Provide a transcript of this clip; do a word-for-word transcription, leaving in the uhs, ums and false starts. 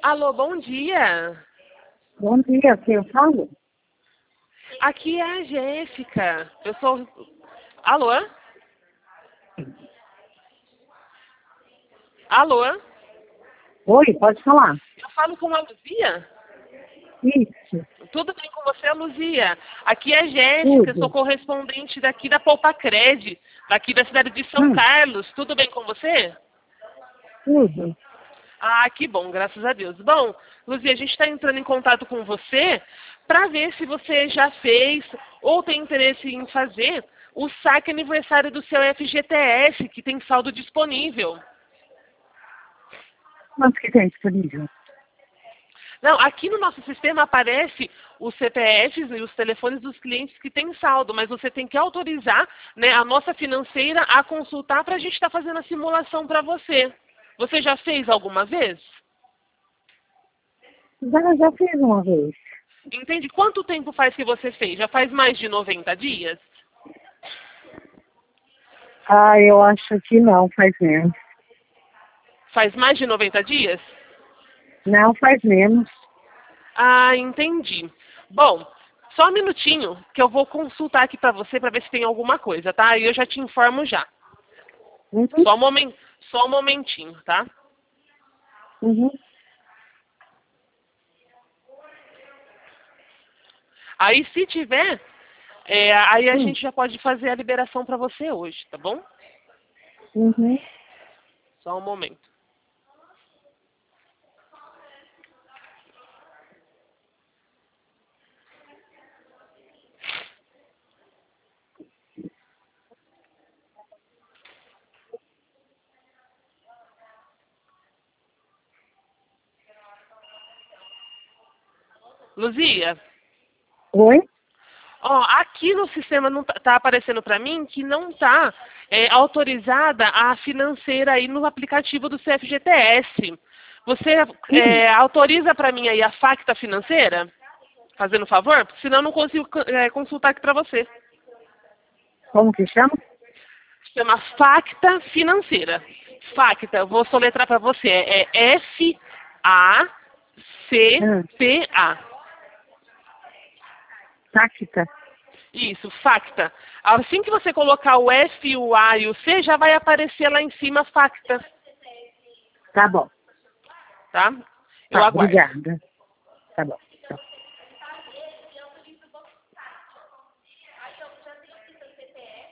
Alô, bom dia. Bom dia, quem eu falo? Aqui é a Jéssica. Eu sou... Alô? Alô? Oi, pode falar. Eu falo com a Luzia? Isso, Tudo bem com você, Luzia? Aqui é a Jéssica, eu sou tudo. correspondente daqui da Polpacred, daqui da cidade de São Hum, Carlos. Tudo bem com você? tudo. Ah, que bom, graças a Deus. Bom, Luzia, a gente está entrando em contato com você para ver se você já fez ou tem interesse em fazer o saque aniversário do seu F G T S, que tem saldo disponível. Quanto que tem disponível? Não, aqui no nosso sistema aparece os C P Fs e os telefones dos clientes que têm saldo, mas você tem que autorizar, né, a nossa financeira a consultar para a gente estar fazendo a simulação para você. Você já fez alguma vez? Já, já fiz uma vez. Entende? Quanto tempo faz que você fez? Já faz mais de noventa dias? Ah, eu acho que não, faz menos. Faz mais de noventa dias? Não, faz menos. Ah, entendi. Bom, só um minutinho que eu vou consultar aqui para você para ver se tem alguma coisa, tá? E eu já te informo já. Uhum, Só um, momen... Só um momentinho, tá? uhum. Aí, se tiver, é, aí a Hum, gente já pode fazer a liberação para você hoje, tá bom? uhum. Só um momento. Luzia, Oi? ó, aqui no sistema não tá, tá aparecendo para mim que não tá é, autorizada a financeira aí no aplicativo do C F G T S. Você Hum, é, autoriza para mim aí a Facta financeira? Fazendo favor? Porque senão eu não consigo é, consultar aqui para você. como que chama? Chama Facta Financeira. Facta, eu vou soletrar para você. É F A C Hum, T A. Tácita. Isso, Facta. Assim que você colocar o F, o A e o C, já vai aparecer lá em cima Facta, Tá bom. tá? Eu Tá, aguardo. obrigada. Tá bom.